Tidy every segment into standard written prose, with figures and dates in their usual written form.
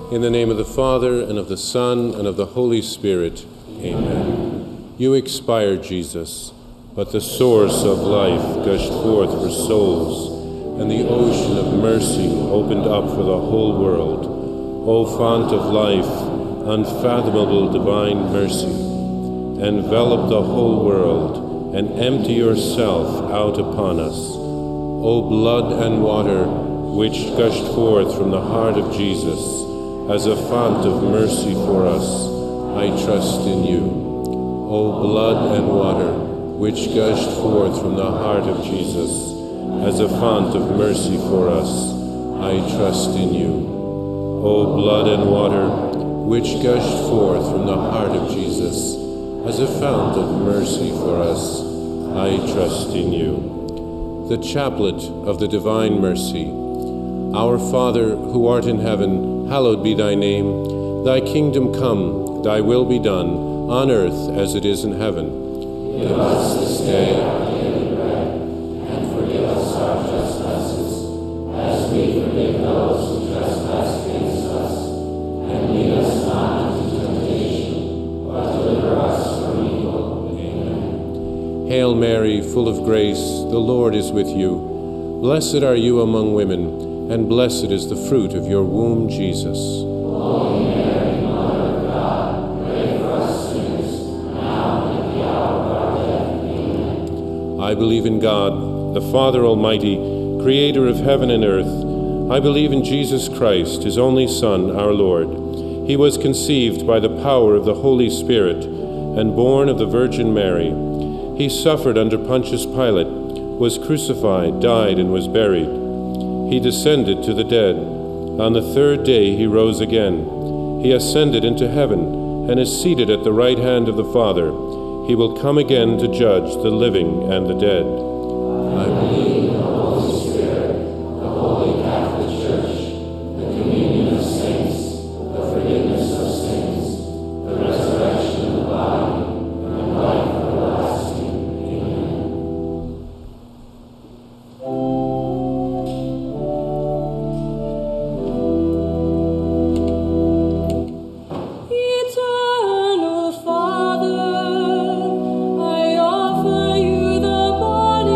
In the name of the Father, and of the Son, and of the Holy Spirit. Amen. You expired, Jesus, but the source of life gushed forth for souls, and the ocean of mercy opened up for the whole world. O font of life, unfathomable divine mercy, envelop the whole world and empty yourself out upon us. O blood and water, which gushed forth from the heart of Jesus as a font of mercy for us, I trust in you. O blood and water, which gushed forth from the heart of Jesus as a font of mercy for us, I trust in you. O blood and water, which gushed forth from the heart of Jesus as a fount of mercy for us, I trust in you. The chaplet of the divine mercy. Our Father, who art in heaven, hallowed be thy name. Thy kingdom come, thy will be done, on earth as it is in heaven. Give us this day our daily bread, and forgive us our trespasses, as we forgive those who trespass against us. And lead us not into temptation, but deliver us from evil. Amen. Hail Mary, full of grace, the Lord is with you. Blessed are you among women, and blessed is the fruit of your womb, Jesus. Holy Mary, Mother of God, pray for us sinners, now and at the hour of our death. Amen. I believe in God, the Father Almighty, creator of heaven and earth. I believe in Jesus Christ, his only Son, our Lord. He was conceived by the power of the Holy Spirit and born of the Virgin Mary. He suffered under Pontius Pilate, was crucified, died, and was buried. He descended to the dead. On the third day he rose again. He ascended into heaven and is seated at the right hand of the Father. He will come again to judge the living and the dead. I believe in the Holy Spirit, the Holy Catholic Church, the communion of saints, the forgiveness of sins, the resurrection of the body, and life everlasting. Amen. Eternal Father, I offer you the body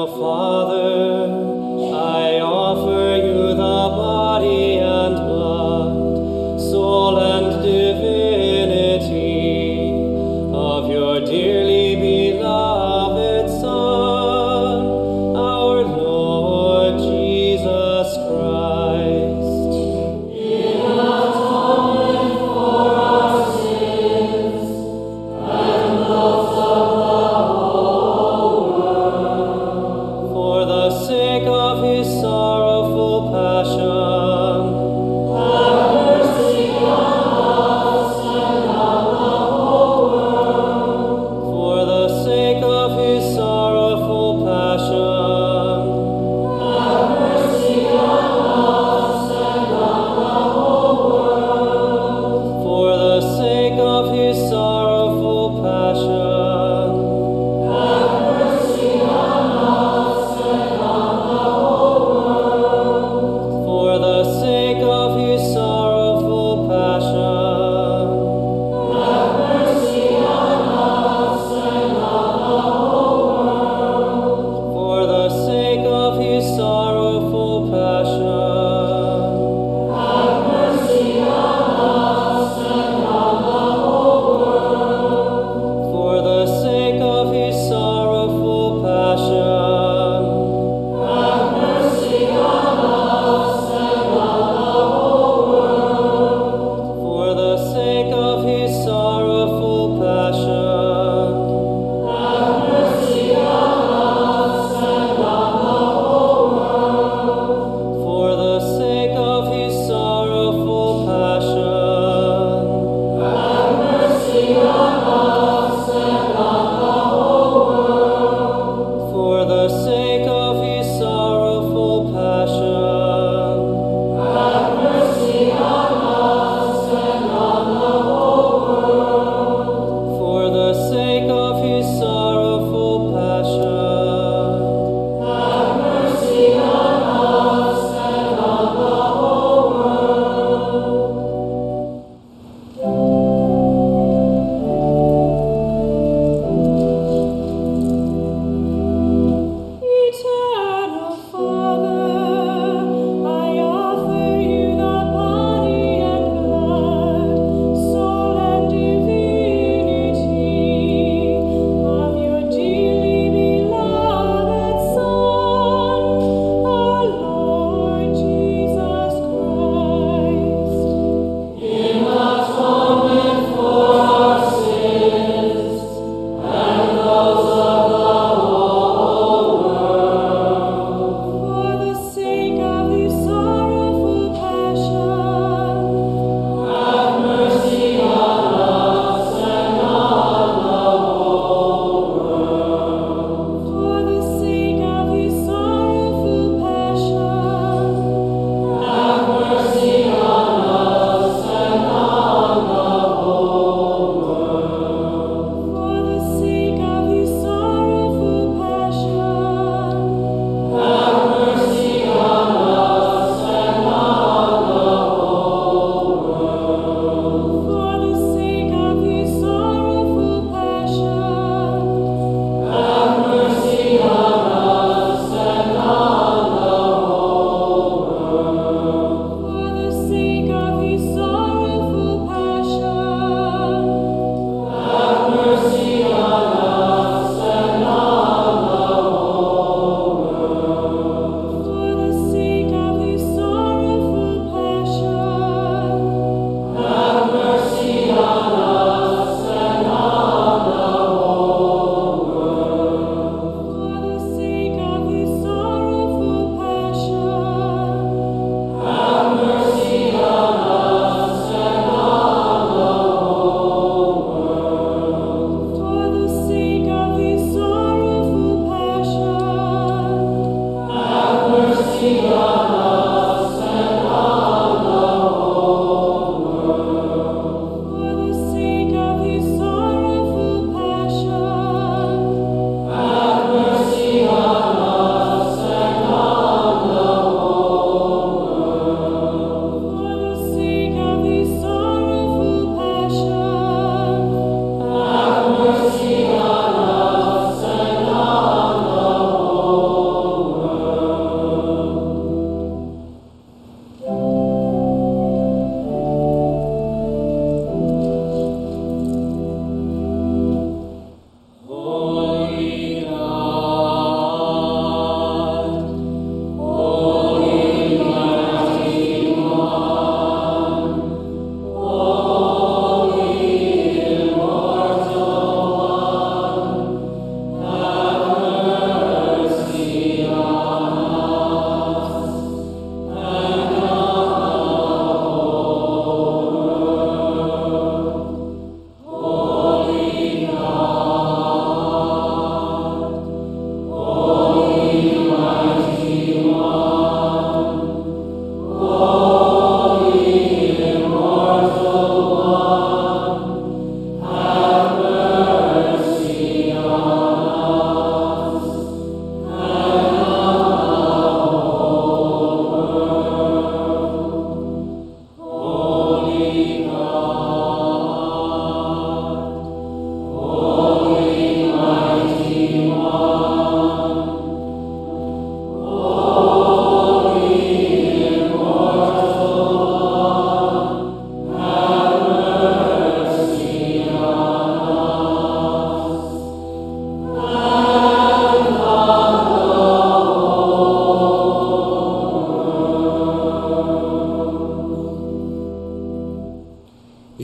Father, I offer you the body and blood, soul and divinity of your dearly beloved Son, our Lord Jesus Christ. In atonement for our sins and those of the whole world, for the sins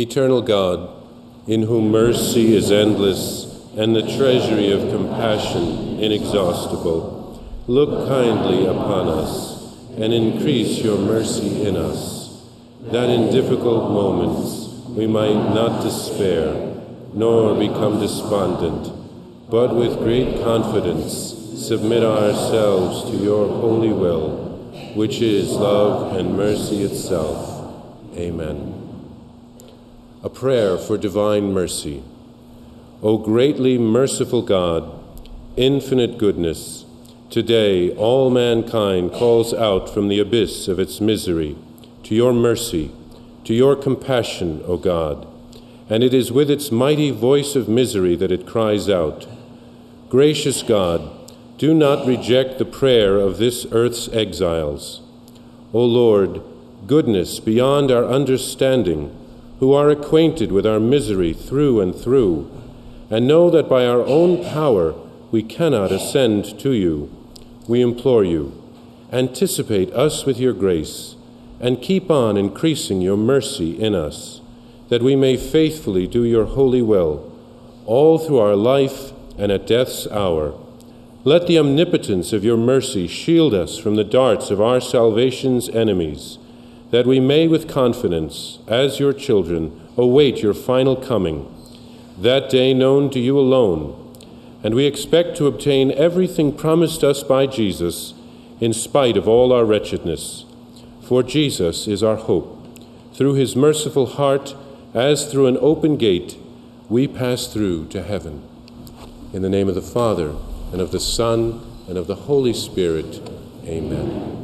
Eternal God, in whom mercy is endless and the treasury of compassion inexhaustible, look kindly upon us and increase your mercy in us, that in difficult moments we might not despair nor become despondent, but with great confidence submit ourselves to your holy will, which is love and mercy itself. Amen. A prayer for divine mercy. O greatly merciful God, infinite goodness, today all mankind calls out from the abyss of its misery to your mercy, to your compassion, O God, and it is with its mighty voice of misery that it cries out. Gracious God, do not reject the prayer of this earth's exiles. O Lord, goodness beyond our understanding, who are acquainted with our misery through and through, and know that by our own power we cannot ascend to you, we implore you, anticipate us with your grace, and keep on increasing your mercy in us, that we may faithfully do your holy will, all through our life and at death's hour. Let the omnipotence of your mercy shield us from the darts of our salvation's enemies, that we may with confidence, as your children, await your final coming, that day known to you alone, and we expect to obtain everything promised us by Jesus, in spite of all our wretchedness. For Jesus is our hope. Through his merciful heart, as through an open gate, we pass through to heaven. In the name of the Father, and of the Son, and of the Holy Spirit, amen.